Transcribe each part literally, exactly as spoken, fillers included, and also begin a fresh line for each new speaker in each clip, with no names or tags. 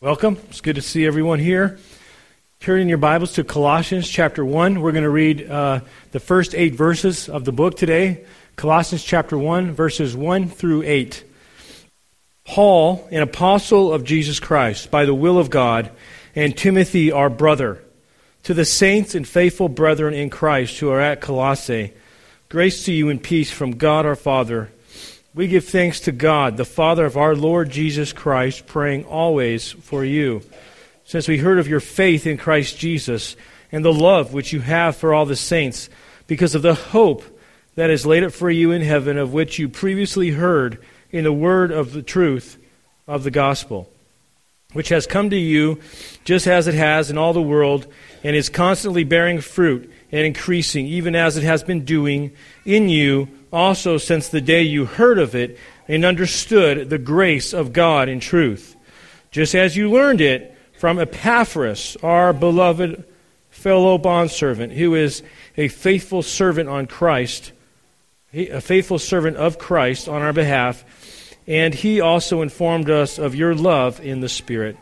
Welcome. It's good to see everyone here. Turn in your Bibles to Colossians chapter one. We're going to read uh, the first eight verses of the book today. Colossians chapter one, verses one through eight. Paul, an apostle of Jesus Christ, by the will of God, and Timothy, our brother, to the saints and faithful brethren in Christ who are at Colossae, grace to you and peace from God our Father. We give thanks to God, the Father of our Lord Jesus Christ, praying always for you, since we heard of your faith in Christ Jesus and the love which you have for all the saints, because of the hope that is laid up for you in heaven, of which you previously heard in the word of the truth of the gospel, which has come to you just as it has in all the world, and is constantly bearing fruit and increasing, even as it has been doing in you also since the day you heard of it and understood the grace of God in truth, just as you learned it from Epaphras, our beloved fellow bondservant, who is a faithful servant on Christ, a faithful servant of Christ on our behalf, and he also informed us of your love in the Spirit.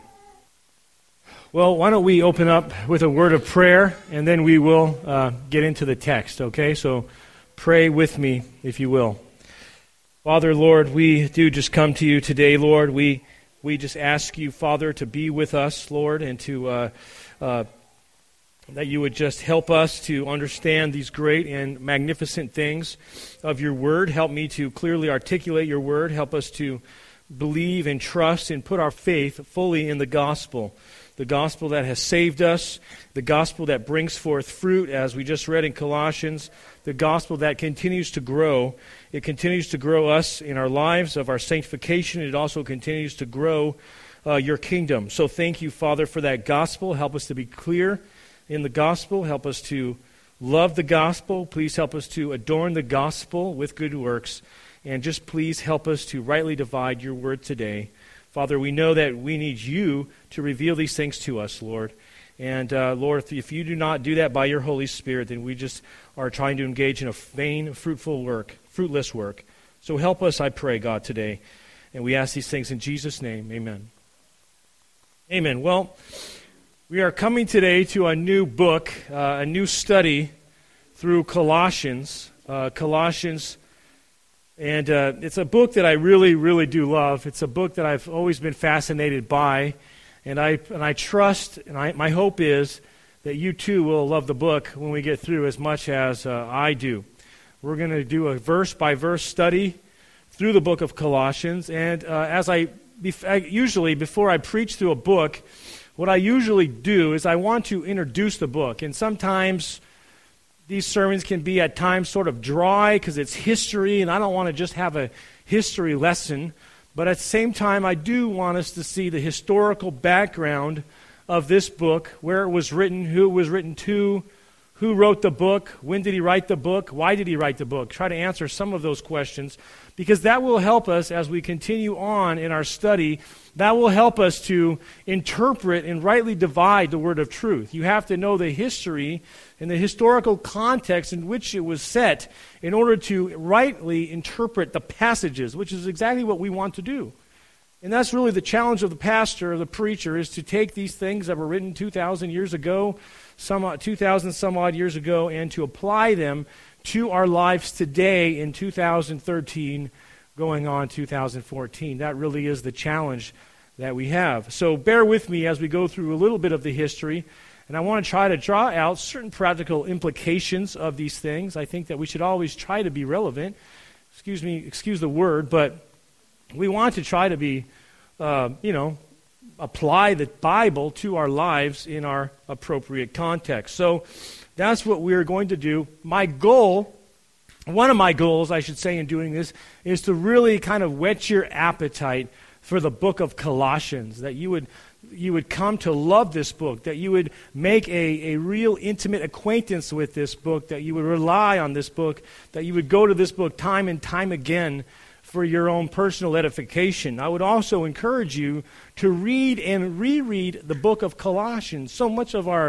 Well, why don't we open up with a word of prayer, and then we will uh, get into the text, okay? So pray with me, if you will. Father, Lord, we do just come to you today, Lord. We we just ask you, Father, to be with us, Lord, and to uh, uh, that you would just help us to understand these great and magnificent things of your word. Help me to clearly articulate your word. Help us to believe and trust and put our faith fully in the gospel. The gospel that has saved us, the gospel that brings forth fruit, as we just read in Colossians, the gospel that continues to grow. It continues to grow us in our lives of our sanctification. It also continues to grow uh, your kingdom. So thank you, Father, for that gospel. Help us to be clear in the gospel. Help us to love the gospel. Please help us to adorn the gospel with good works. And just please help us to rightly divide your word today. Father, we know that we need you to reveal these things to us, Lord. And uh, Lord, if you do not do that by your Holy Spirit, then we just are trying to engage in a vain, fruitful work, fruitless work. So help us, I pray, God, today. And we ask these things in Jesus' name. Amen. Amen. Well, we are coming today to a new book, uh, a new study through Colossians. Uh, Colossians. And uh, it's a book that I really, really do love. It's a book that I've always been fascinated by. And I and I trust, and I, my hope is that you too will love the book when we get through as much as uh, I do. We're going to do a verse-by-verse study through the book of Colossians. And uh, as I, I, usually, before I preach through a book, what I usually do is I want to introduce the book. And sometimes these sermons can be at times sort of dry because it's history, and I don't want to just have a history lesson. But at the same time, I do want us to see the historical background of this book, where it was written, who it was written to, who wrote the book, when did he write the book, why did he write the book. Try to answer some of those questions, because that will help us as we continue on in our study. That will help us to interpret and rightly divide the word of truth. You have to know the history and the historical context in which it was set in order to rightly interpret the passages, which is exactly what we want to do. And that's really the challenge of the pastor or the preacher, is to take these things that were written two thousand years ago, some two thousand some odd years ago, and to apply them to our lives today in two thousand thirteen, going on two thousand fourteen. That really is the challenge that we have. So bear with me as we go through a little bit of the history, and I want to try to draw out certain practical implications of these things. I think that we should always try to be relevant. Excuse me, excuse the word, but we want to try to be, uh, you know, apply the Bible to our lives in our appropriate context. So that's what we're going to do. My goal, one of my goals, I should say, in doing this, is to really kind of whet your appetite for the book of Colossians, that you would you would come to love this book, that you would make a, a real intimate acquaintance with this book, that you would rely on this book, that you would go to this book time and time again for your own personal edification. I would also encourage you to read and reread the book of Colossians. So much of our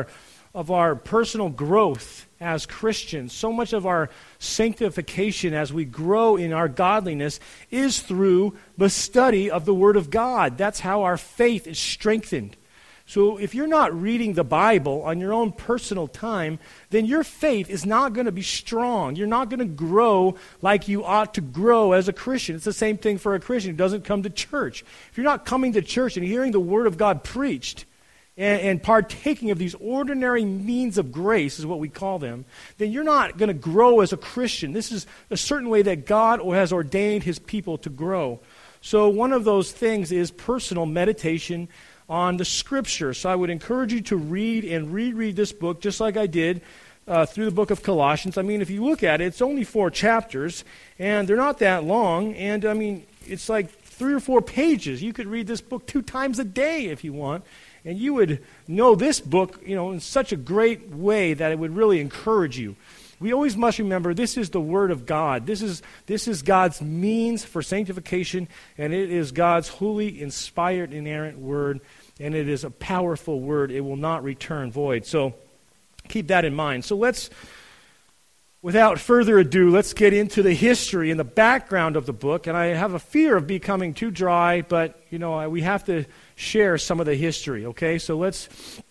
of our personal growth as Christians, so much of our sanctification as we grow in our godliness is through the study of the Word of God. That's how our faith is strengthened. So if you're not reading the Bible on your own personal time, then your faith is not going to be strong. You're not going to grow like you ought to grow as a Christian. It's the same thing for a Christian who doesn't come to church. If you're not coming to church and hearing the Word of God preached, And, and partaking of these ordinary means of grace, is what we call them, then you're not going to grow as a Christian. This is a certain way that God has ordained His people to grow. So one of those things is personal meditation on the Scripture. So I would encourage you to read and reread this book, just like I did uh, through the book of Colossians. I mean, if you look at it, it's only four chapters, and they're not that long, and I mean, it's like three or four pages. You could read this book two times a day if you want. And you would know this book, you know, in such a great way that it would really encourage you. We always must remember this is the Word of God. This is this is God's means for sanctification, and it is God's holy, inspired, inerrant Word, and it is a powerful Word. It will not return void. So keep that in mind. So let's, without further ado, let's get into the history and the background of the book. And I have a fear of becoming too dry, but, you know, we have to share some of the history, okay? So let's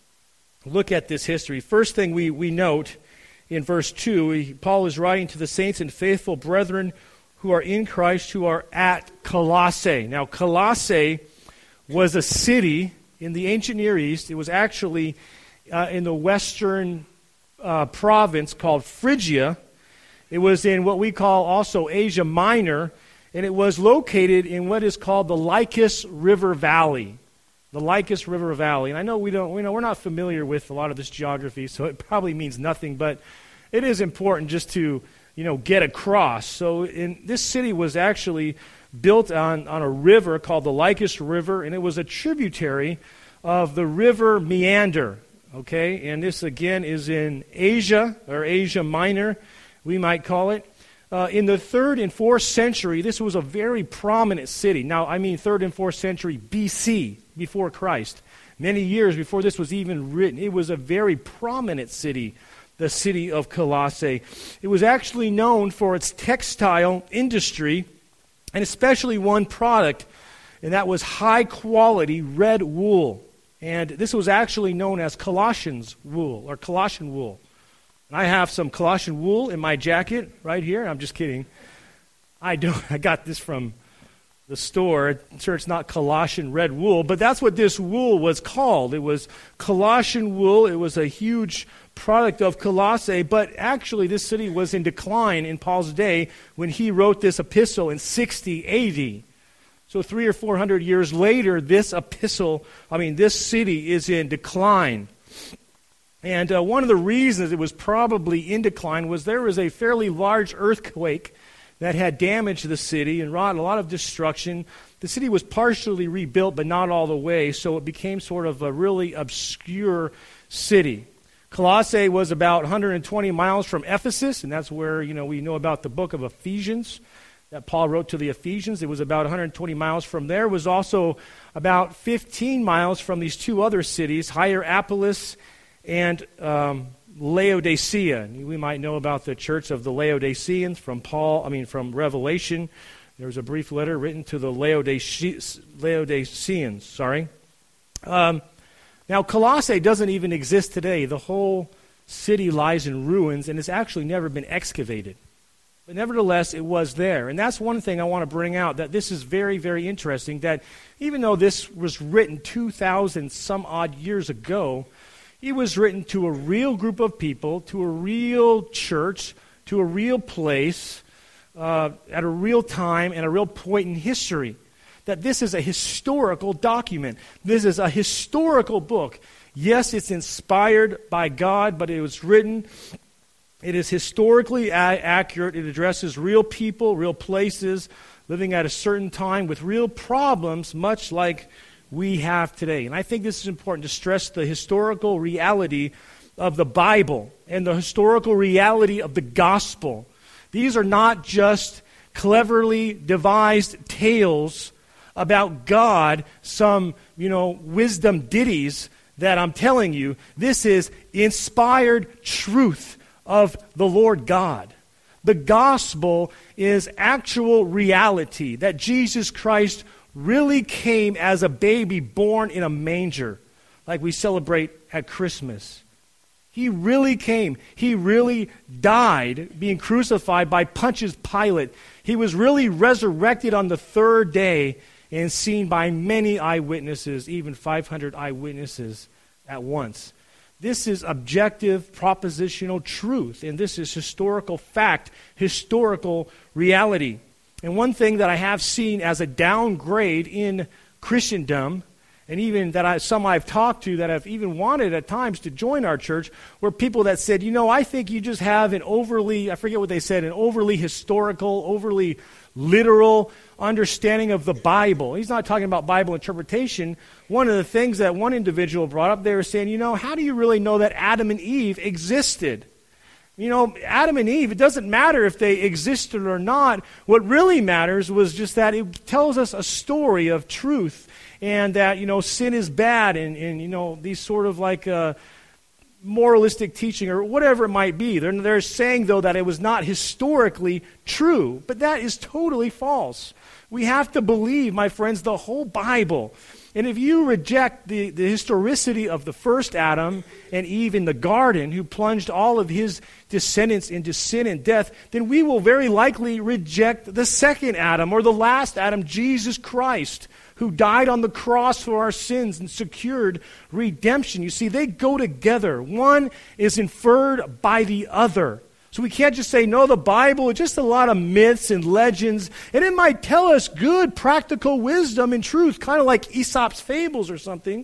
look at this history. First thing we, we note in verse two, he, Paul is writing to the saints and faithful brethren who are in Christ, who are at Colossae. Now, Colossae was a city in the ancient Near East. It was actually uh, in the western uh, province called Phrygia. It was in what we call also Asia Minor, and it was located in what is called the Lycus River Valley. The Lycus River Valley. And I know we don't, we know we're not familiar with a lot of this geography, so it probably means nothing, but it is important just to, you know, get across. So in, this city was actually built on, on a river called the Lycus River, and it was a tributary of the river Meander. Okay? And this again is in Asia, or Asia Minor, we might call it. Uh, in the third and fourth century, this was a very prominent city. Now, I mean third and fourth century B C, before Christ. Many years before this was even written. It was a very prominent city, the city of Colossae. It was actually known for its textile industry, and especially one product, and that was high-quality red wool. And this was actually known as Colossians wool, or Colossian wool. And I have some Colossian wool in my jacket right here. I'm just kidding. I don't. I got this from the store. I'm sure it's not Colossian red wool, but that's what this wool was called. It was Colossian wool. It was a huge product of Colossae, but actually this city was in decline in Paul's day when he wrote this epistle in sixty A D. So three or four hundred years later, this epistle, I mean, this city is in decline. And uh, one of the reasons it was probably in decline was there was a fairly large earthquake that had damaged the city and wrought a lot of destruction. The city was partially rebuilt, but not all the way, so it became sort of a really obscure city. Colossae was about one hundred twenty miles from Ephesus, and that's where, you know, we know about the book of Ephesians that Paul wrote to the Ephesians. It was about one hundred twenty miles from there. It was also about fifteen miles from these two other cities, Hierapolis and um, Laodicea. We might know about the church of the Laodiceans from Paul, I mean from Revelation. There was a brief letter written to the Laodice- Laodiceans, sorry. Um, now Colossae doesn't even exist today. The whole city lies in ruins and has actually never been excavated. But nevertheless, it was there. And that's one thing I want to bring out, that this is very, very interesting, that even though this was written two thousand some odd years ago, it was written to a real group of people, to a real church, to a real place, uh, at a real time and a real point in history. That this is a historical document. This is a historical book. Yes, it's inspired by God, but it was written, it is historically a- accurate. It addresses real people, real places, living at a certain time with real problems, much like we have today. And I think this is important to stress the historical reality of the Bible and the historical reality of the gospel. These are not just cleverly devised tales about God, some, you know, wisdom ditties that I'm telling you. This is inspired truth of the Lord God. The gospel is actual reality, that Jesus Christ really came as a baby born in a manger, like we celebrate at Christmas. He really came. He really died, being crucified by Pontius Pilate. He was really resurrected on the third day and seen by many eyewitnesses, even five hundred eyewitnesses at once. This is objective, propositional truth, and this is historical fact, historical reality. And one thing that I have seen as a downgrade in Christendom, and even that I, some I've talked to that have even wanted at times to join our church, were people that said, you know, I think you just have an overly, I forget what they said, an overly historical, overly literal understanding of the Bible. He's not talking about Bible interpretation. One of the things that one individual brought up, they were saying, you know, how do you really know that Adam and Eve existed? You know, Adam and Eve, it doesn't matter if they existed or not. What really matters was just that it tells us a story of truth, and that, you know, sin is bad, and, and you know, these sort of like uh, moralistic teaching or whatever it might be. They're, they're saying, though, that it was not historically true, but that is totally false. We have to believe, my friends, the whole Bible. And if you reject the, the historicity of the first Adam and Eve in the garden, who plunged all of his descendants into sin and death, then we will very likely reject the second Adam, or the last Adam, Jesus Christ, who died on the cross for our sins and secured redemption. You see, they go together. One is inferred by the other. So we can't just say, no, the Bible is just a lot of myths and legends, and it might tell us good practical wisdom and truth, kind of like Aesop's fables or something.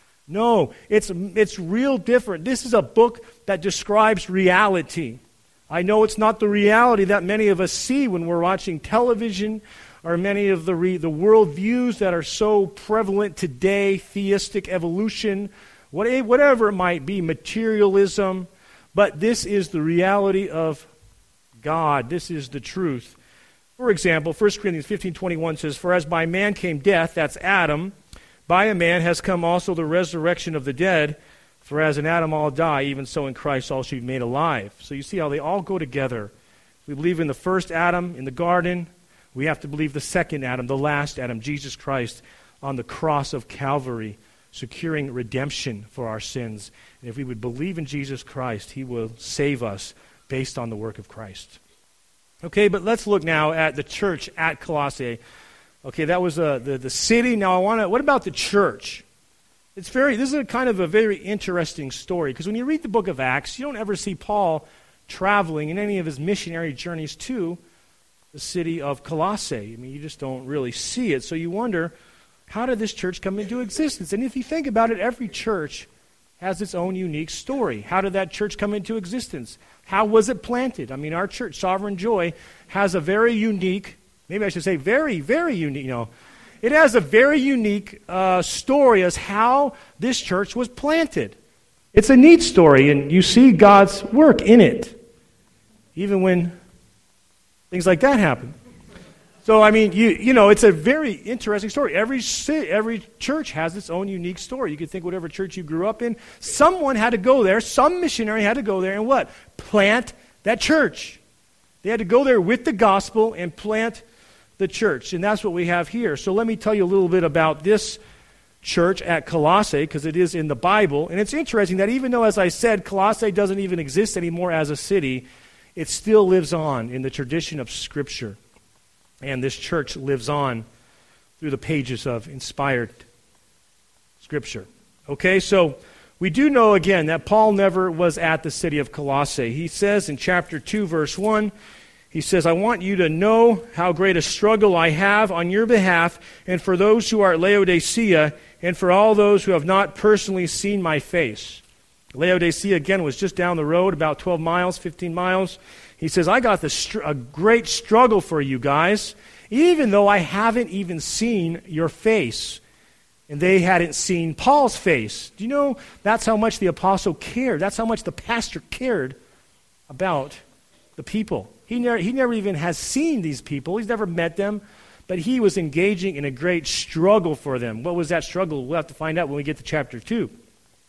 No, it's, it's real different. This is a book that describes reality. I know it's not the reality that many of us see when we're watching television, or many of the re, the worldviews that are so prevalent today, theistic evolution, what, whatever it might be, materialism. But this is the reality of God. This is the truth. For example, First Corinthians fifteen twenty-one says, "For as by man came death," that's Adam, "by a man has come also the resurrection of the dead. For as in Adam all die, even so in Christ all should be made alive." So you see how they all go together. We believe in the first Adam in the garden. We have to believe the second Adam, the last Adam, Jesus Christ, on the cross of Calvary, securing redemption for our sins. And if we would believe in Jesus Christ, he will save us based on the work of Christ. Okay, but let's look now at the church at Colossae. Okay, that was uh, the, the city. Now I want to, what about the church? It's very, this is a kind of a very interesting story, because when you read the book of Acts, you don't ever see Paul traveling in any of his missionary journeys to the city of Colossae. I mean, you just don't really see it. So you wonder, how did this church come into existence? And if you think about it, every church has its own unique story. How did that church come into existence? How was it planted? I mean, our church, Sovereign Joy, has a very unique, maybe I should say very, very unique, you know, it has a very unique uh, story as how this church was planted. It's a neat story, and you see God's work in it, even when things like that happen. So, I mean, you you know, it's a very interesting story. Every every church has its own unique story. You could think whatever church you grew up in, someone had to go there, some missionary had to go there and what? Plant that church. They had to go there with the gospel and plant the church. And that's what we have here. So let me tell you a little bit about this church at Colossae, because it is in the Bible. And it's interesting that even though, as I said, Colossae doesn't even exist anymore as a city, it still lives on in the tradition of Scripture. And this church lives on through the pages of inspired Scripture. Okay, so we do know again that Paul never was at the city of Colossae. He says in chapter two, verse one, he says, "I want you to know how great a struggle I have on your behalf, and for those who are at Laodicea, and for all those who have not personally seen my face." Laodicea, again, was just down the road, about twelve miles, fifteen miles. He says, I got the str- a great struggle for you guys, even though I haven't even seen your face. And they hadn't seen Paul's face. Do you know that's how much the apostle cared? That's how much the pastor cared about the people. He never, he never even has seen these people. He's never met them. But he was engaging in a great struggle for them. What was that struggle? We'll have to find out when we get to chapter two.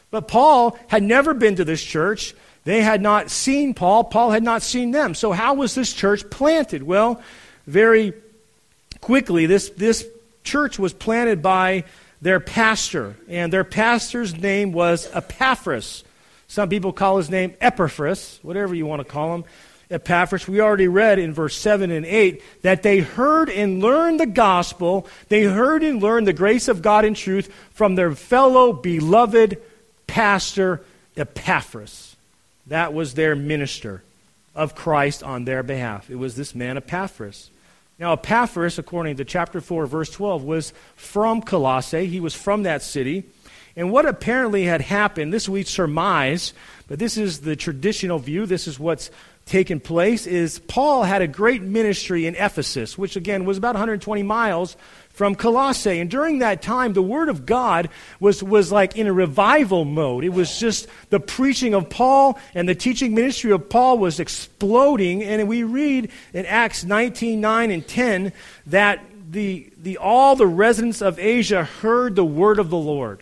But Paul had never been to this church. They had not seen Paul. Paul had not seen them. So how was this church planted? Well, very quickly, this, this church was planted by their pastor. And their pastor's name was Epaphras. Some people call his name Epaphras, whatever you want to call him. Epaphras, we already read in verse seven and eight that they heard and learned the gospel. They heard and learned the grace of God in truth from their fellow beloved pastor Epaphras. That was their minister of Christ on their behalf. It was this man Epaphras. Now Epaphras, according to chapter four, verse twelve, was from Colossae. He was from that city. And what apparently had happened, this we surmise, but this is the traditional view, this is what's taken place, is Paul had a great ministry in Ephesus, which again was about one hundred twenty miles from Colossae. And during that time, the Word of God was, was like in a revival mode. It was just the preaching of Paul and the teaching ministry of Paul was exploding. And we read in Acts nineteen, nine and ten that the, the all the residents of Asia heard the word of the Lord.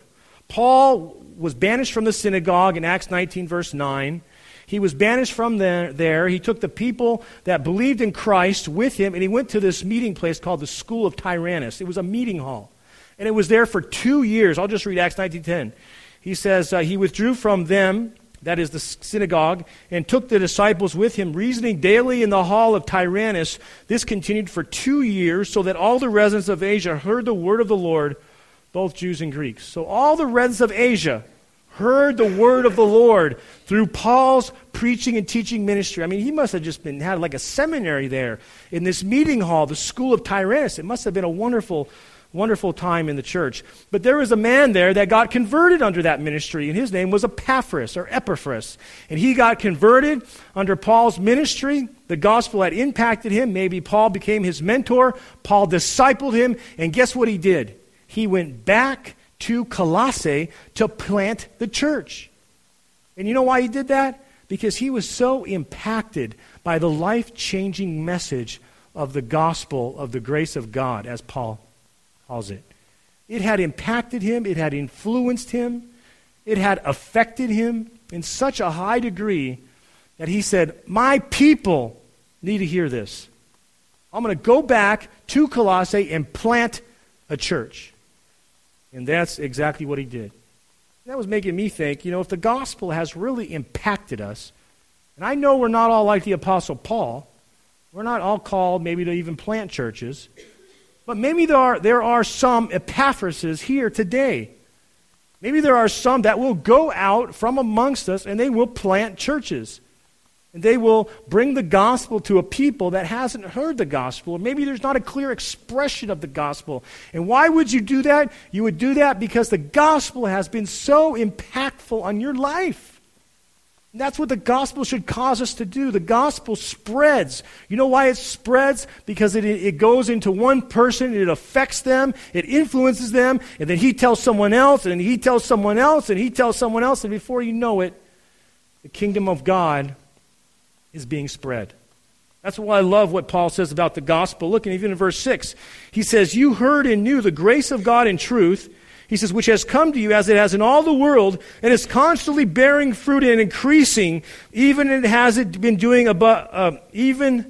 Paul was banished from the synagogue in Acts nineteen, verse nine. He was banished from there, there. He took the people that believed in Christ with him, and he went to this meeting place called the School of Tyrannus. It was a meeting hall. And it was there for two years. I'll just read Acts nineteen ten. He says, uh, he withdrew from them, that is the synagogue, and took the disciples with him, reasoning daily in the hall of Tyrannus. This continued for two years, so that all the residents of Asia heard the word of the Lord, both Jews and Greeks. So all the residents of Asia heard the word of the Lord through Paul's preaching and teaching ministry. I mean, he must have just been had like a seminary there in this meeting hall, the School of Tyrannus. It must have been a wonderful, wonderful time in the church. But there was a man there that got converted under that ministry, and his name was Epaphras or Epaphras. And he got converted under Paul's ministry. The gospel had impacted him. Maybe Paul became his mentor. Paul discipled him, and guess what he did? He went back to Colossae to plant the church. And you know why he did that? Because he was so impacted by the life-changing message of the gospel of the grace of God, as Paul calls it. It had impacted him. It had influenced him. It had affected him in such a high degree that he said, my people need to hear this. I'm going to go back to Colossae and plant a church. And that's exactly what he did. That was making me think, you know, if the gospel has really impacted us, and I know we're not all like the Apostle Paul, we're not all called maybe to even plant churches, but maybe there are, there are some Epaphrases here today. Maybe there are some that will go out from amongst us and they will plant churches. And they will bring the gospel to a people that hasn't heard the gospel. Or maybe there's not a clear expression of the gospel. And why would you do that? You would do that because the gospel has been so impactful on your life. And that's what the gospel should cause us to do. The gospel spreads. You know why it spreads? Because it, it goes into one person, it affects them, it influences them, and then he tells someone else, and he tells someone else, and he tells someone else, and before you know it, the kingdom of God is being spread. That's why I love what Paul says about the gospel. Look, and even in verse six, he says, you heard and knew the grace of God in truth, he says, which has come to you as it has in all the world, and is constantly bearing fruit and increasing, even it has it been doing above, uh, even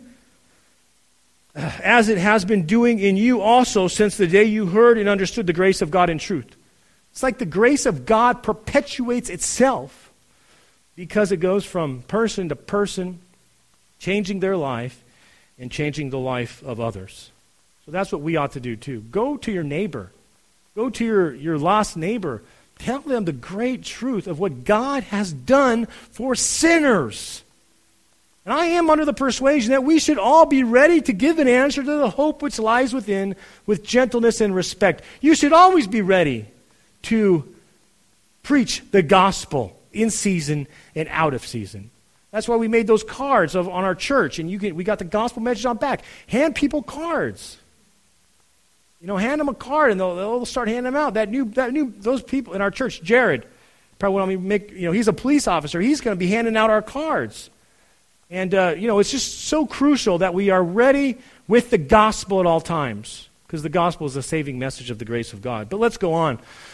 as it has been doing in you also since the day you heard and understood the grace of God in truth. It's like the grace of God perpetuates itself because it goes from person to person, changing their life and changing the life of others. So that's what we ought to do too. Go to your neighbor. Go to your, your lost neighbor. Tell them the great truth of what God has done for sinners. And I am under the persuasion that we should all be ready to give an answer to the hope which lies within with gentleness and respect. You should always be ready to preach the gospel in season and out of season. That's why we made those cards of, on our church, and you can, we got the gospel message on back. Hand people cards. You know, hand them a card, and they'll, they'll start handing them out. That new, that new, those people in our church, Jared, probably want me to make. You know, he's a police officer. He's going to be handing out our cards, and uh, you know, it's just so crucial that we are ready with the gospel at all times, because the gospel is the saving message of the grace of God. But let's go on.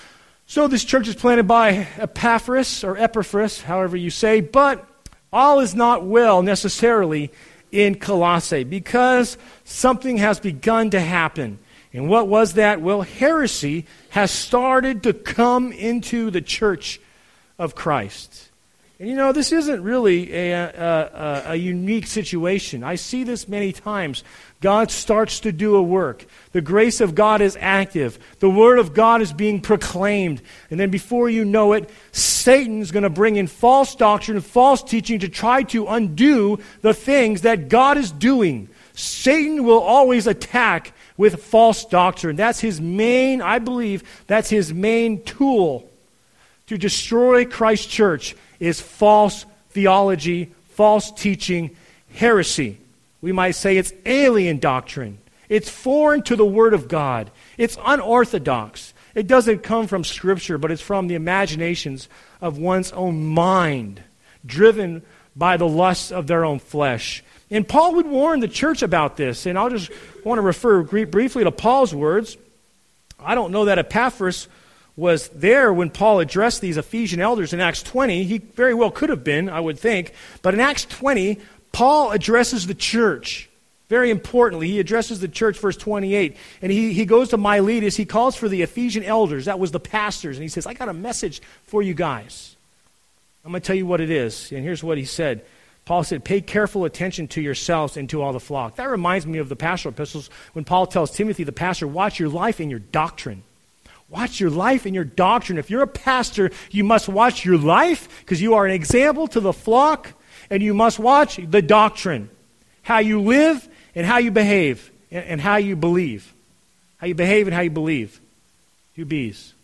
So this church is planted by Epaphras, or Epaphras, however you say, but all is not well necessarily in Colossae, because something has begun to happen. And what was that? Well, heresy has started to come into the church of Christ. And you know, this isn't really a, a, a, a unique situation. I see this many times. God starts to do a work. The grace of God is active. The Word of God is being proclaimed. And then before you know it, Satan's going to bring in false doctrine, false teaching to try to undo the things that God is doing. Satan will always attack with false doctrine. That's his main, I believe, that's his main tool to destroy Christ's church, is false theology, false teaching, heresy. We might say it's alien doctrine. It's foreign to the Word of God. It's unorthodox. It doesn't come from Scripture, but it's from the imaginations of one's own mind, driven by the lusts of their own flesh. And Paul would warn the church about this, and I'll just want to refer briefly to Paul's words. I don't know that Epaphras was there when Paul addressed these Ephesian elders in Acts twenty. He very well could have been, I would think. But in Acts twenty, Paul addresses the church. Very importantly, he addresses the church, verse twenty-eight. And he, he goes to Miletus. He calls for the Ephesian elders. That was the pastors. And he says, I got a message for you guys. I'm going to tell you what it is. And here's what he said. Paul said, pay careful attention to yourselves and to all the flock. That reminds me of the pastoral epistles when Paul tells Timothy, the pastor, watch your life and your doctrine. Watch your life and your doctrine. If you're a pastor, you must watch your life because you are an example to the flock, and you must watch the doctrine, how you live and how you behave and, and how you believe. How you behave and how you believe. Two B's.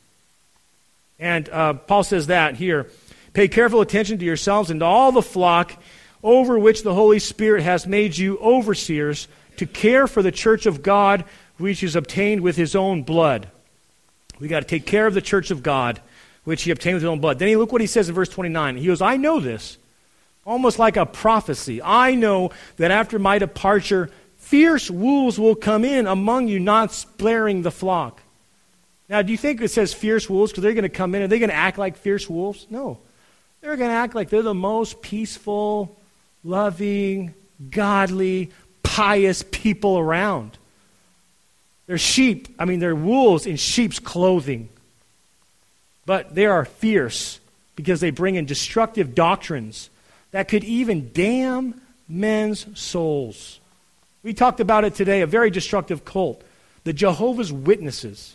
And uh, Paul says that here. Pay careful attention to yourselves and to all the flock over which the Holy Spirit has made you overseers to care for the church of God, which is obtained with his own blood. We got to take care of the church of God, which he obtained with his own blood. Then he, look what he says in verse twenty-nine. He goes, I know this, almost like a prophecy. I know that after my departure, fierce wolves will come in among you, not sparing the flock. Now, do you think it says fierce wolves because they're going to come in? Are they going to act like fierce wolves? No. They're going to act like they're the most peaceful, loving, godly, pious people around. They're sheep. I mean, they're wolves in sheep's clothing. But they are fierce because they bring in destructive doctrines that could even damn men's souls. We talked about it today, a very destructive cult. The Jehovah's Witnesses.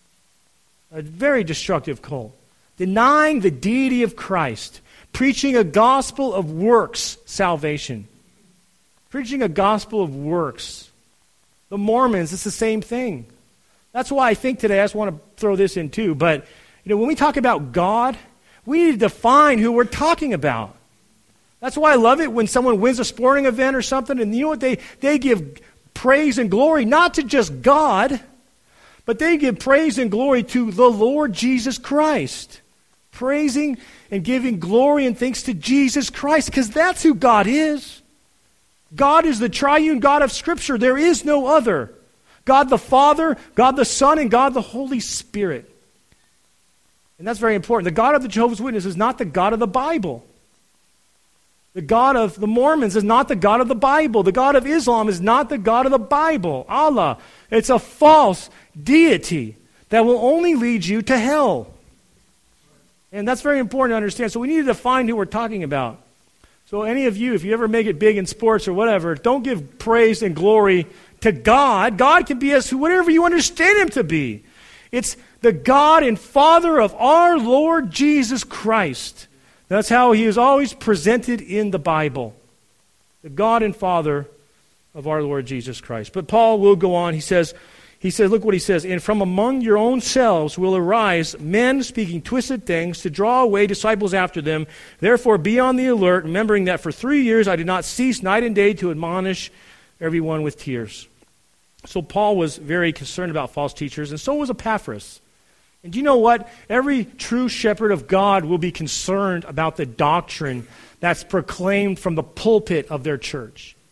A very destructive cult. Denying the deity of Christ. Preaching a gospel of works salvation. Preaching a gospel of works. The Mormons, it's the same thing. That's why I think today, I just want to throw this in too, but you know, when we talk about God, we need to define who we're talking about. That's why I love it when someone wins a sporting event or something, and you know what, they, they give praise and glory, not to just God, but they give praise and glory to the Lord Jesus Christ. Praising and giving glory and thanks to Jesus Christ, because that's who God is. God is the triune God of Scripture. There is no other. God the Father, God the Son, and God the Holy Spirit. And that's very important. The God of the Jehovah's Witnesses is not the God of the Bible. The God of the Mormons is not the God of the Bible. The God of Islam is not the God of the Bible. Allah. It's a false deity that will only lead you to hell. And that's very important to understand. So we need to define who we're talking about. So any of you, if you ever make it big in sports or whatever, don't give praise and glory to God. God can be as whatever you understand him to be. It's the God and Father of our Lord Jesus Christ. That's how he is always presented in the Bible. The God and Father of our Lord Jesus Christ. But Paul will go on. He says, He says, look what he says, and from among your own selves will arise men speaking twisted things to draw away disciples after them. Therefore be on the alert, remembering that for three years I did not cease night and day to admonish everyone with tears. So Paul was very concerned about false teachers, and so was Epaphras. And do you know what? Every true shepherd of God will be concerned about the doctrine that's proclaimed from the pulpit of their church.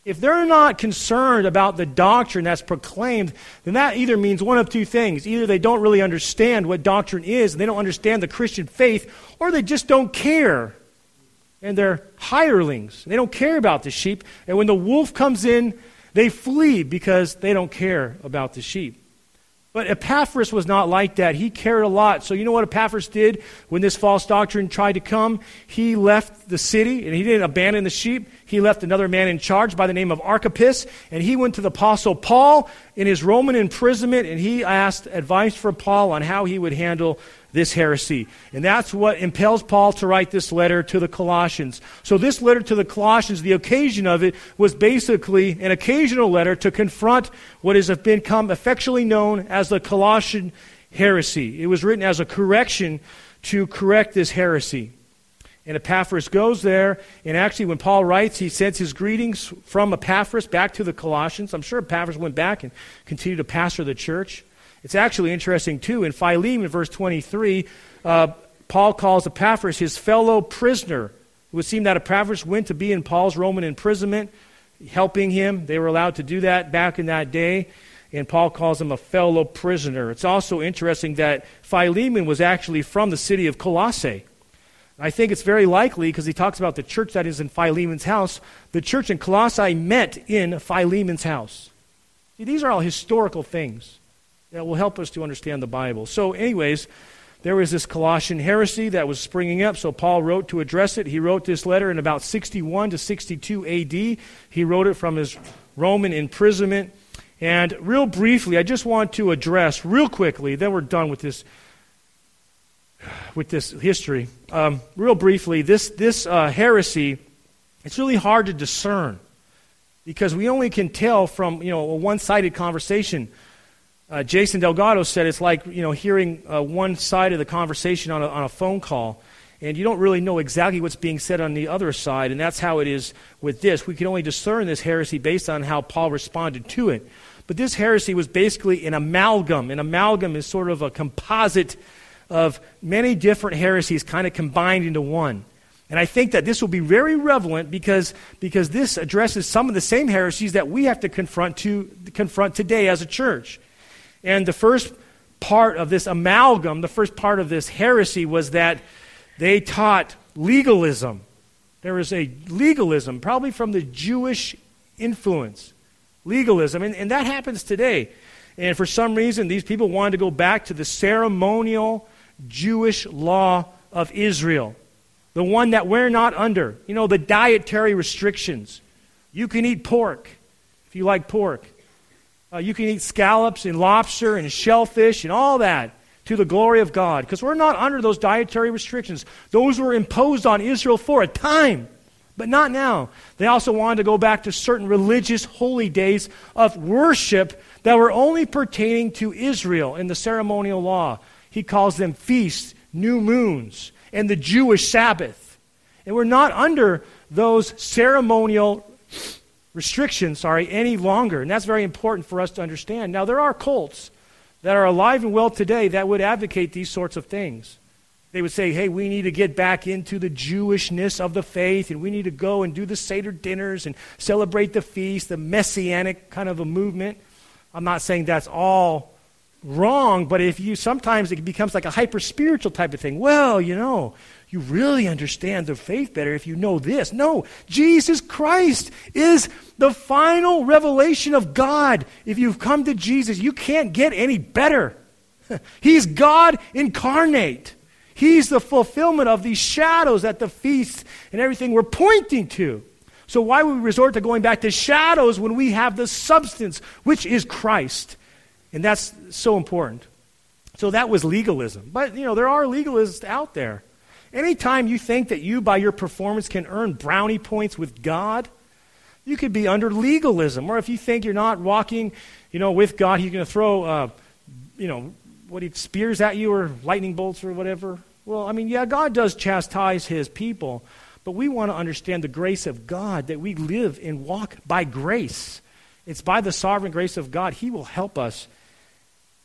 If they're not concerned about the doctrine that's proclaimed, then that either means one of two things. Either they don't really understand what doctrine is, and they don't understand the Christian faith, or they just don't care. And they're hirelings. They don't care about the sheep. And when the wolf comes in, they flee because they don't care about the sheep. But Epaphras was not like that. He cared a lot. So you know what Epaphras did when this false doctrine tried to come? He left the city, and he didn't abandon the sheep. He left another man in charge by the name of Archippus, and he went to the Apostle Paul in his Roman imprisonment, and he asked advice from Paul on how he would handle this heresy. And that's what impels Paul to write this letter to the Colossians. So this letter to the Colossians, the occasion of it was basically an occasional letter to confront what has become affectionately known as the Colossian heresy. It was written as a correction to correct this heresy. And Epaphras goes there, and actually when Paul writes, he sends his greetings from Epaphras back to the Colossians. I'm sure Epaphras went back and continued to pastor the church. It's actually interesting, too. In Philemon, verse twenty-three, uh, Paul calls Epaphras his fellow prisoner. It would seem that Epaphras went to be in Paul's Roman imprisonment, helping him. They were allowed to do that back in that day, and Paul calls him a fellow prisoner. It's also interesting that Philemon was actually from the city of Colossae. I think it's very likely, because he talks about the church that is in Philemon's house, the church in Colossae met in Philemon's house. See, these are all historical things that will help us to understand the Bible. So anyways, there was this Colossian heresy that was springing up, so Paul wrote to address it. He wrote this letter in about sixty-one to sixty-two A D. He wrote it from his Roman imprisonment. And real briefly, I just want to address, real quickly, then we're done with this with this history. Um, real briefly, this, this uh, heresy, it's really hard to discern because we only can tell from, you know, a one-sided conversation. Uh, Jason Delgado said it's like, you know, hearing uh, one side of the conversation on a, on a phone call, and you don't really know exactly what's being said on the other side, and that's how it is with this. We can only discern this heresy based on how Paul responded to it. But this heresy was basically an amalgam. An amalgam is sort of a composite of many different heresies kind of combined into one. And I think that this will be very relevant because, because this addresses some of the same heresies that we have to confront to confront today as a church. And the first part of this amalgam, the first part of this heresy was that they taught legalism. There was a legalism, probably from the Jewish influence. Legalism, and, and that happens today. And for some reason, these people wanted to go back to the ceremonial Jewish law of Israel. The one that we're not under. You know, the dietary restrictions. You can eat pork if you like pork. Uh, you can eat scallops and lobster and shellfish and all that to the glory of God. Because we're not under those dietary restrictions. Those were imposed on Israel for a time, but not now. They also wanted to go back to certain religious holy days of worship that were only pertaining to Israel in the ceremonial law. He calls them feasts, new moons, and the Jewish Sabbath. And we're not under those ceremonial restrictions, sorry, any longer. And that's very important for us to understand. Now, there are cults that are alive and well today that would advocate these sorts of things. They would say, hey, we need to get back into the Jewishness of the faith, and we need to go and do the Seder dinners and celebrate the feast, the Messianic kind of a movement. I'm not saying that's all wrong, but if you, sometimes it becomes like a hyper-spiritual type of thing. Well, you know, you really understand the faith better if you know this. No, Jesus Christ is the final revelation of God. If you've come to Jesus, you can't get any better. He's God incarnate. He's the fulfillment of these shadows that the feasts and everything we're pointing to. So why would we resort to going back to shadows when we have the substance, which is Christ? And that's so important. So that was legalism. But, you know, there are legalists out there. Anytime you think that you, by your performance, can earn brownie points with God, you could be under legalism. Or if you think you're not walking, you know, with God, He's going to throw, uh, you know, what he spears at you or lightning bolts or whatever. Well, I mean, yeah, God does chastise His people, but we want to understand the grace of God, that we live and walk by grace. It's by the sovereign grace of God. He will help us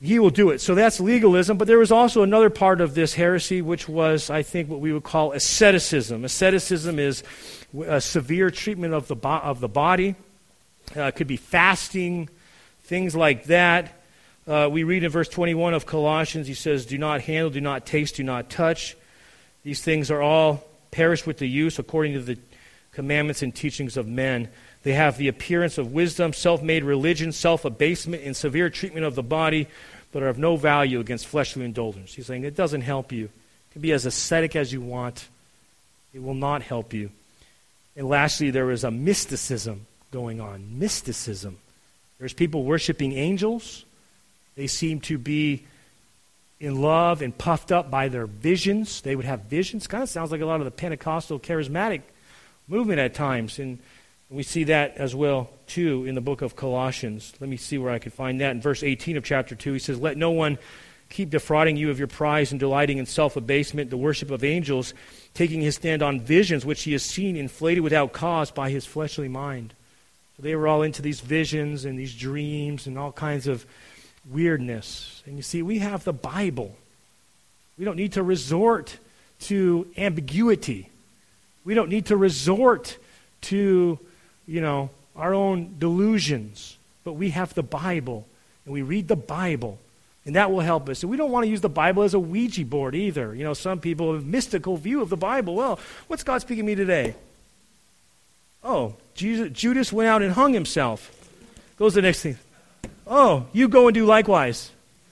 he will do it. So that's legalism, but there was also another part of this heresy, which was, I think, what we would call asceticism. Asceticism is a severe treatment of the bo- of the body. Uh, it could be fasting, things like that. Uh, we read in verse twenty-one of Colossians, he says, do not handle, do not taste, do not touch. These things are all perished with the use according to the commandments and teachings of men. They have the appearance of wisdom, self-made religion, self-abasement, and severe treatment of the body, but are of no value against fleshly indulgence. He's saying it doesn't help you. You can be as ascetic as you want. It will not help you. And lastly, there is a mysticism going on. Mysticism. There's people worshiping angels. They seem to be in love and puffed up by their visions. They would have visions. Kind of sounds like a lot of the Pentecostal charismatic movement at times. And we see that as well, too, in the book of Colossians. Let me see where I can find that. In verse eighteen of chapter two, he says, let no one keep defrauding you of your prize and delighting in self-abasement, the worship of angels, taking his stand on visions which he has seen inflated without cause by his fleshly mind. So they were all into these visions and these dreams and all kinds of weirdness. And you see, we have the Bible. We don't need to resort to ambiguity. We don't need to resort to, you know, our own delusions. But we have the Bible, and we read the Bible, and that will help us. And we don't want to use the Bible as a Ouija board either. You know, some people have a mystical view of the Bible. Well, what's God speaking to me today? Oh, Jesus, Judas went out and hung himself. Goes to the next thing. Oh, you go and do likewise.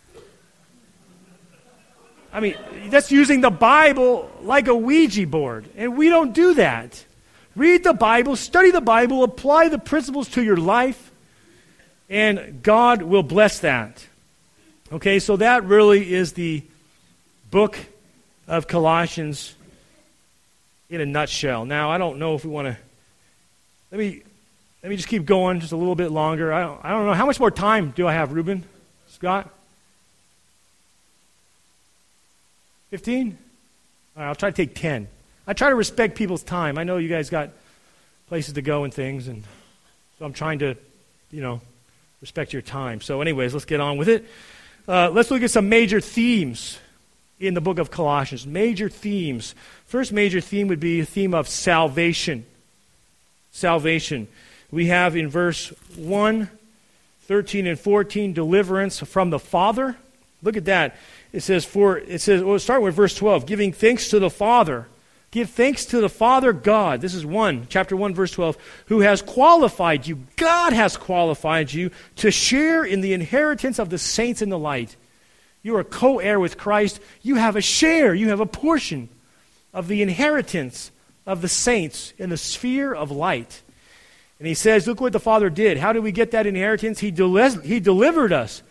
I mean, that's using the Bible like a Ouija board, and we don't do that. Read the Bible, study the Bible, apply the principles to your life, and God will bless that. Okay, so that really is the book of Colossians in a nutshell. Now, I don't know if we want to, let me let me just keep going just a little bit longer. I don't, I don't know. How much more time do I have, Reuben? Scott? fifteen? All right, I'll try to take ten. I try to respect people's time. I know you guys got places to go and things, and so I'm trying to, you know, respect your time. So anyways, let's get on with it. Uh, let's look at some major themes in the book of Colossians. Major themes. First major theme would be a theme of salvation. Salvation. We have in verse one, thirteen and fourteen, deliverance from the Father. Look at that. It says, for it says, well, start with verse twelve, giving thanks to the Father. Give thanks to the Father God. This is one, chapter one, verse twelve, who has qualified you. God has qualified you to share in the inheritance of the saints in the light. You are co-heir with Christ. You have a share. You have a portion of the inheritance of the saints in the sphere of light. And he says, look what the Father did. How did we get that inheritance? He, del- he delivered us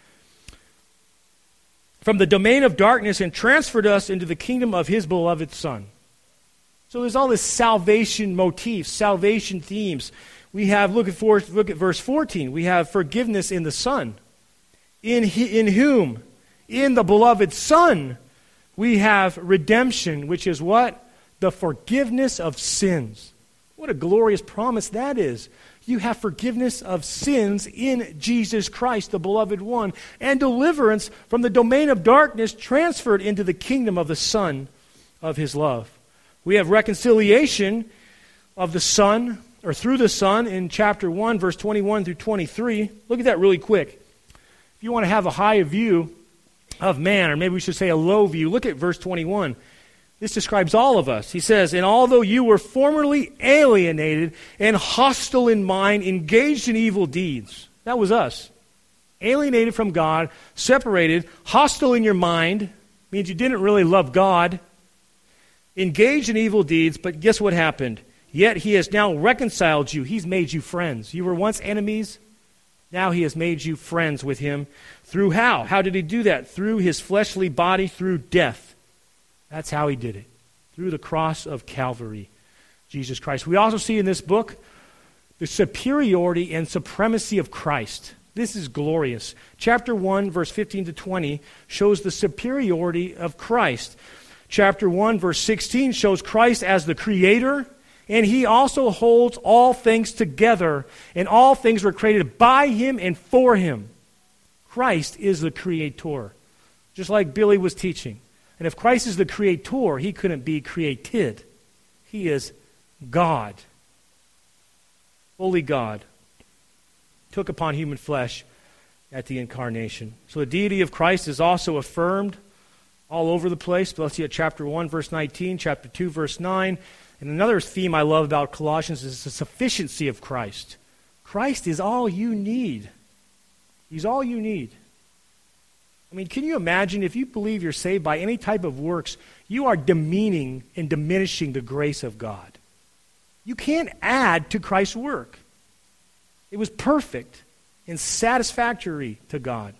from the domain of darkness and transferred us into the kingdom of his beloved Son. So there's all this salvation motif, salvation themes. We have, look at, for, look at verse fourteen, we have forgiveness in the Son. In, he, in whom? In the beloved Son, we have redemption, which is what? The forgiveness of sins. What a glorious promise that is. You have forgiveness of sins in Jesus Christ, the beloved one, and deliverance from the domain of darkness transferred into the kingdom of the Son of his love. We have reconciliation of the Son, or through the Son, in chapter one, verse twenty-one through twenty-three. Look at that really quick. If you want to have a high view of man, or maybe we should say a low view, look at verse twenty-one. This describes all of us. He says, and although you were formerly alienated and hostile in mind, engaged in evil deeds. That was us. Alienated from God, separated, hostile in your mind, means you didn't really love God. Engaged in evil deeds, but guess what happened? Yet he has now reconciled you. He's made you friends. You were once enemies. Now he has made you friends with him. Through how? How did he do that? Through his fleshly body, through death. That's how he did it. Through the cross of Calvary, Jesus Christ. We also see in this book the superiority and supremacy of Christ. This is glorious. Chapter one, verse fifteen to twenty shows the superiority of Christ. Chapter one, verse sixteen shows Christ as the Creator, and he also holds all things together, and all things were created by him and for him. Christ is the creator, just like Billy was teaching. And if Christ is the creator, he couldn't be created. He is God, fully God, took upon human flesh at the incarnation. So the deity of Christ is also affirmed all over the place. But let's see at chapter one, verse nineteen, chapter two, verse nine. And another theme I love about Colossians is the sufficiency of Christ. Christ is all you need. He's all you need. I mean, can you imagine if you believe you're saved by any type of works, you are demeaning and diminishing the grace of God. You can't add to Christ's work. It was perfect and satisfactory to God.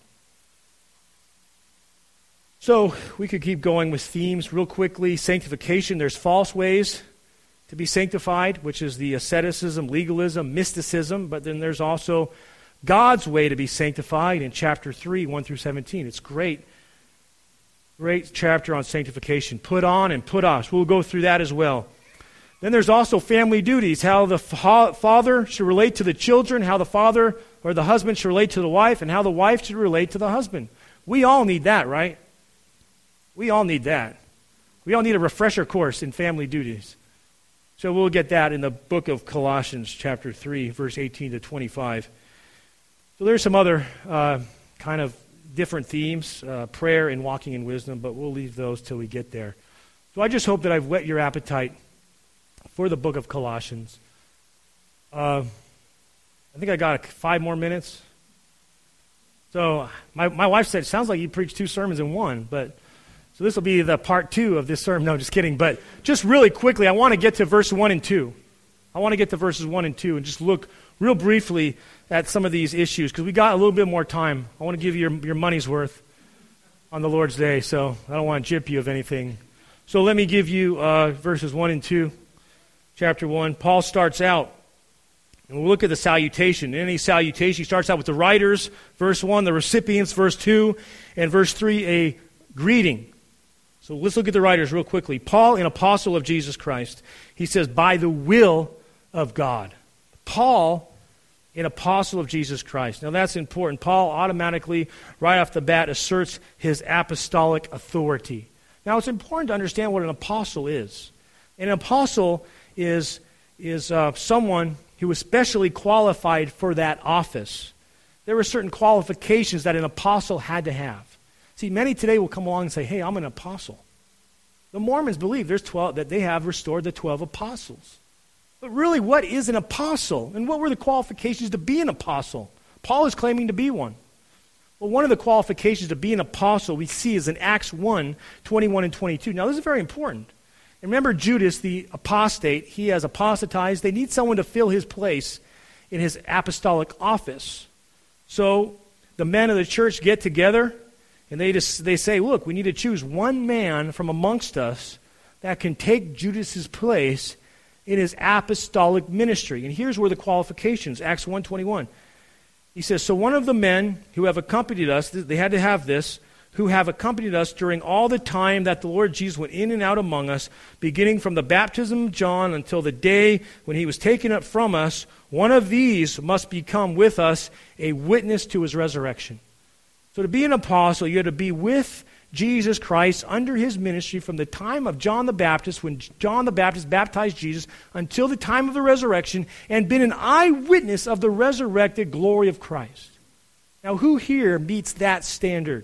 So we could keep going with themes real quickly. Sanctification, there's false ways to be sanctified, which is the asceticism, legalism, mysticism, but then there's also God's way to be sanctified in chapter three, one through seventeen. It's great. Great chapter on sanctification. Put on and put off. We'll go through that as well. Then there's also family duties, how the fa- father should relate to the children, how the father or the husband should relate to the wife, and how the wife should relate to the husband. We all need that, right? We all need that. We all need a refresher course in family duties. So we'll get that in the book of Colossians, chapter three, verse eighteen to twenty-five. So there's some other uh, kind of different themes, uh, prayer and walking in wisdom, but we'll leave those till we get there. So I just hope that I've whet your appetite for the book of Colossians. Uh, I think I got five more minutes. So my, my wife said, it sounds like you preached two sermons in one, but so this will be the part two of this sermon. No, just kidding. But just really quickly, I want to get to verse one and two. I want to get to verses one and two and just look real briefly at some of these issues because we got a little bit more time. I want to give you your, your money's worth on the Lord's Day, so I don't want to gyp you of anything. So let me give you uh, verses one and two, chapter one. Paul starts out, and we'll look at the salutation. In any salutation, he starts out with the writers, verse one, the recipients, verse two, and verse three, a greeting. So let's look at the writers real quickly. Paul, an apostle of Jesus Christ, he says, by the will of God. Paul, an apostle of Jesus Christ. Now that's important. Paul automatically, right off the bat, asserts his apostolic authority. Now it's important to understand what an apostle is. An apostle is, is uh, someone who is specially qualified for that office. There were certain qualifications that an apostle had to have. See, many today will come along and say, hey, I'm an apostle. The Mormons believe there's twelve, that they have restored the twelve apostles. But really, what is an apostle? And what were the qualifications to be an apostle? Paul is claiming to be one. Well, one of the qualifications to be an apostle we see is in Acts one, twenty-one and twenty-two. Now, this is very important. And remember Judas, the apostate, he has apostatized. They need someone to fill his place in his apostolic office. So the men of the church get together, and they just they say, look, we need to choose one man from amongst us that can take Judas's place in his apostolic ministry. And here's where the qualifications, Acts one twenty-one. He says, so one of the men who have accompanied us, they had to have this, who have accompanied us during all the time that the Lord Jesus went in and out among us, beginning from the baptism of John until the day when he was taken up from us, one of these must become with us a witness to his resurrection. So to be an apostle, you had to be with Jesus Christ under his ministry from the time of John the Baptist, when John the Baptist baptized Jesus, until the time of the resurrection, and been an eyewitness of the resurrected glory of Christ. Now, who here meets that standard?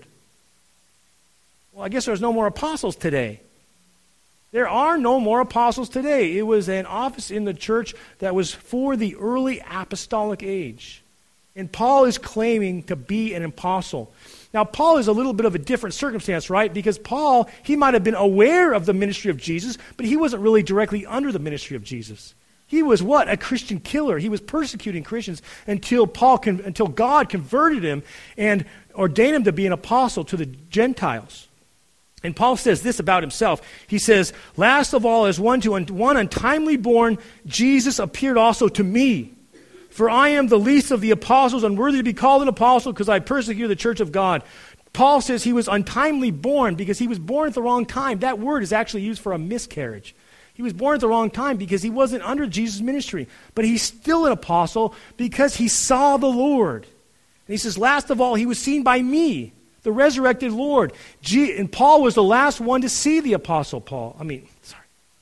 Well, I guess there's no more apostles today. There are no more apostles today. It was an office in the church that was for the early apostolic age. And Paul is claiming to be an apostle. Now, Paul is a little bit of a different circumstance, right? Because Paul, he might have been aware of the ministry of Jesus, but he wasn't really directly under the ministry of Jesus. He was what? A Christian killer. He was persecuting Christians until Paul, con- until God converted him and ordained him to be an apostle to the Gentiles. And Paul says this about himself. He says, last of all, as one to un- one untimely born, Jesus appeared also to me. For I am the least of the apostles, unworthy to be called an apostle, because I persecute the church of God. Paul says he was untimely born because he was born at the wrong time. That word is actually used for a miscarriage. He was born at the wrong time because he wasn't under Jesus' ministry. But he's still an apostle because he saw the Lord. And he says, last of all, he was seen by me, the resurrected Lord. G- and Paul was the last one to see the Apostle Paul. I mean, sorry.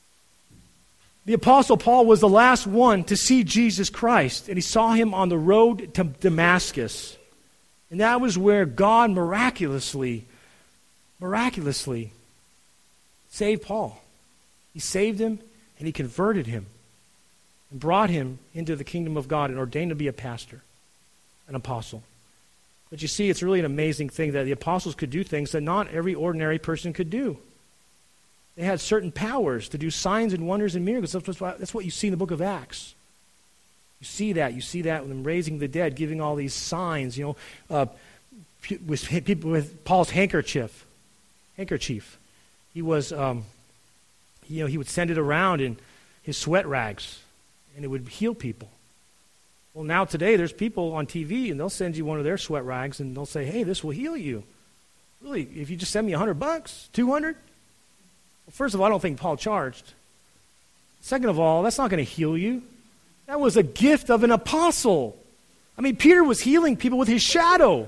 The Apostle Paul was the last one to see Jesus Christ. And he saw him on the road to Damascus. And that was where God miraculously, miraculously saved Paul. He saved him and he converted him and brought him into the kingdom of God and ordained him to be a pastor, an apostle. But you see, it's really an amazing thing that the apostles could do things that not every ordinary person could do. They had certain powers to do signs and wonders and miracles. That's what, that's what you see in the book of Acts. You see that. You see that with them raising the dead, giving all these signs, you know, uh, with people with Paul's handkerchief. Handkerchief. He was, um, you know, he would send it around in his sweat rags, and it would heal people. Well, now today there's people on T V, and they'll send you one of their sweat rags, and they'll say, hey, this will heal you. Really, if you just send me a hundred bucks, two hundred? Well, first of all, I don't think Paul charged. Second of all, that's not going to heal you. That was a gift of an apostle. I mean, Peter was healing people with his shadow.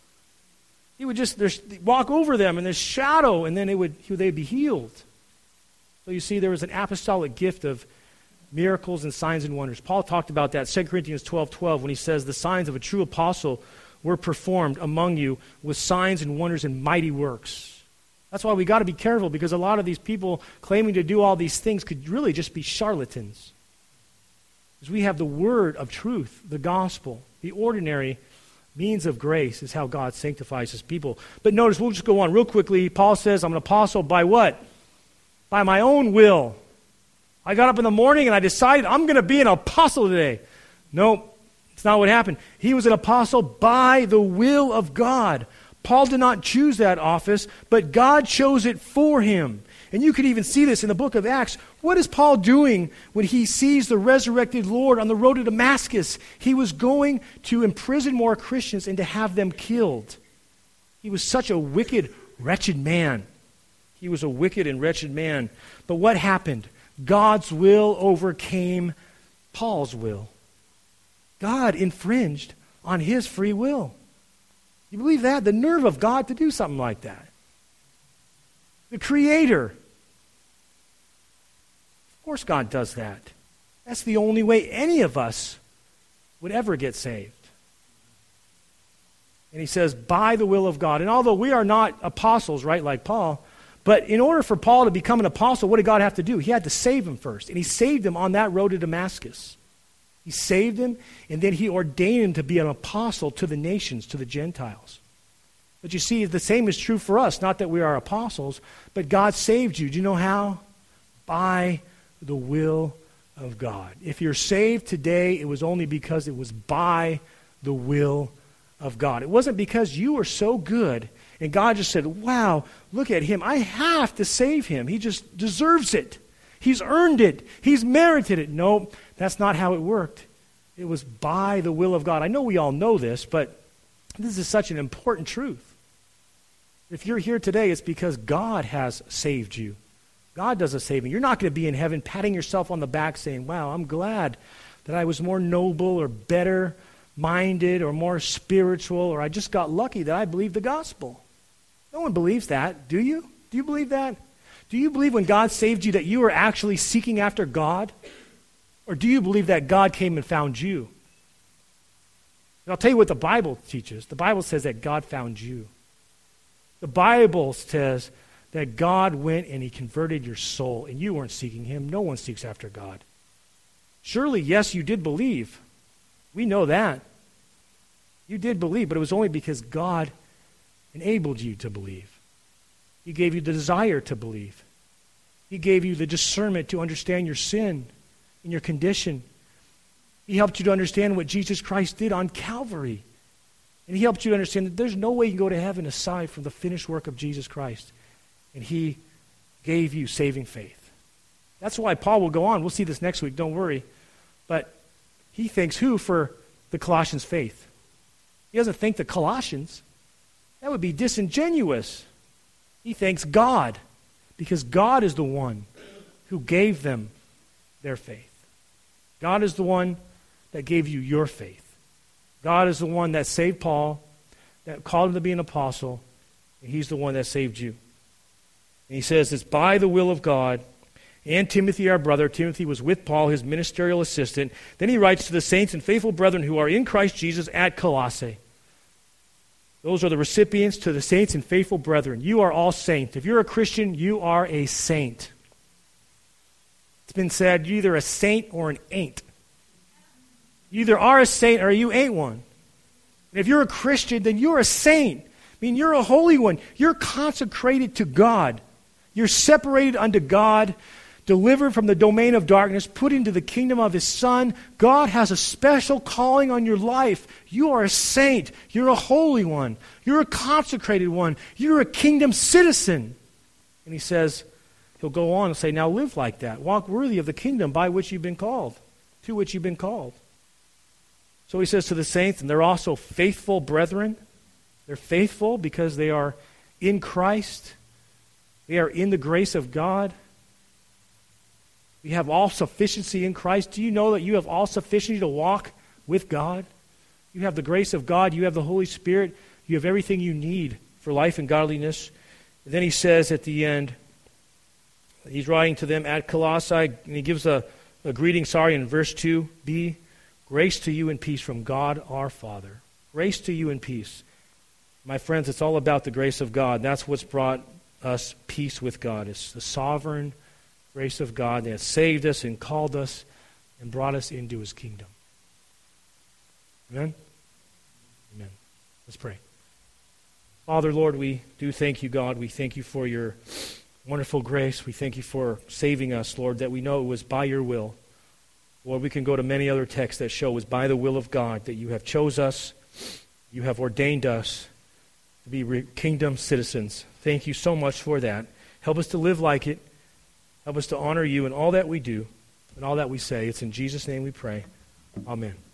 He would just walk over them in this shadow, and then it would, he, they'd be healed. So you see, there was an apostolic gift of miracles and signs and wonders. Paul talked about that, Second Corinthians twelve twelve, when he says, the signs of a true apostle were performed among you with signs and wonders and mighty works. That's why we got to be careful, because a lot of these people claiming to do all these things could really just be charlatans. Because we have the word of truth, the gospel, the ordinary means of grace is how God sanctifies his people. But notice, we'll just go on real quickly. Paul says, I'm an apostle by what? By my own will. I got up in the morning and I decided I'm going to be an apostle today. No, it's not what happened. He was an apostle by the will of God. Paul did not choose that office, but God chose it for him. And you could even see this in the book of Acts. What is Paul doing when he sees the resurrected Lord on the road to Damascus? He was going to imprison more Christians and to have them killed. He was such a wicked, wretched man. He was a wicked and wretched man. But what happened? God's will overcame Paul's will. God infringed on his free will. You believe that? The nerve of God to do something like that. The Creator. Of course God does that. That's the only way any of us would ever get saved. And he says, by the will of God. And although we are not apostles, right, like Paul, but in order for Paul to become an apostle, what did God have to do? He had to save him first. And he saved him on that road to Damascus. He saved him, and then he ordained him to be an apostle to the nations, to the Gentiles. But you see, the same is true for us. Not that we are apostles, but God saved you. Do you know how? By the will of God. If you're saved today, it was only because it was by the will of God. It wasn't because you were so good and God just said, wow, look at him. I have to save him. He just deserves it. He's earned it. He's merited it. No, that's not how it worked. It was by the will of God. I know we all know this, but this is such an important truth. If you're here today, it's because God has saved you. God does a saving. You're not going to be in heaven patting yourself on the back saying, wow, I'm glad that I was more noble or better minded or more spiritual, or I just got lucky that I believed the gospel. No one believes that, do you? Do you believe that? Do you believe when God saved you that you were actually seeking after God? Or do you believe that God came and found you? And I'll tell you what the Bible teaches. The Bible says that God found you. The Bible says that God went and he converted your soul, and you weren't seeking him. No one seeks after God. Surely, yes, you did believe. We know that. You did believe, but it was only because God enabled you to believe. He gave you the desire to believe. He gave you the discernment to understand your sin and your condition. He helped you to understand what Jesus Christ did on Calvary. And he helped you to understand that there's no way you can go to heaven aside from the finished work of Jesus Christ. And he gave you saving faith. That's why Paul will go on. We'll see this next week, don't worry. But he thanks who for the Colossians' faith? He doesn't thank the Colossians. That would be disingenuous. He thanks God, because God is the one who gave them their faith. God is the one that gave you your faith. God is the one that saved Paul, that called him to be an apostle, and he's the one that saved you. And he says it's by the will of God, and Timothy, our brother. Timothy was with Paul, his ministerial assistant. Then he writes to the saints and faithful brethren who are in Christ Jesus at Colossae. Those are the recipients to the saints and faithful brethren. You are all saints. If you're a Christian, you are a saint. It's been said, you're either a saint or an ain't. You either are a saint or you ain't one. And if you're a Christian, then you're a saint. I mean, you're a holy one. You're consecrated to God. You're separated unto God, delivered from the domain of darkness, put into the kingdom of His Son. God has a special calling on your life. You are a saint. You're a holy one. You're a consecrated one. You're a kingdom citizen. And he says, he'll go on and say, now live like that. Walk worthy of the kingdom by which you've been called, to which you've been called. So he says to the saints, and they're also faithful brethren. They're faithful because they are in Christ. They are in the grace of God. We have all sufficiency in Christ. Do you know that you have all sufficiency to walk with God? You have the grace of God. You have the Holy Spirit. You have everything you need for life and godliness. And then he says at the end, he's writing to them at Colossae, and he gives a, a greeting, sorry, in verse two b, grace to you and peace from God our Father. Grace to you and peace. My friends, it's all about the grace of God. That's what's brought us peace with God. It's the sovereign grace of God that has saved us and called us and brought us into His kingdom. Amen? Amen. Let's pray. Father, Lord, we do thank you, God. We thank you for your wonderful grace. We thank you for saving us, Lord, that we know it was by your will. Lord, we can go to many other texts that show it was by the will of God that you have chose us, you have ordained us to be re- kingdom citizens. Thank you so much for that. Help us to live like it. Help us to honor you in all that we do and all that we say. It's in Jesus' name we pray. Amen.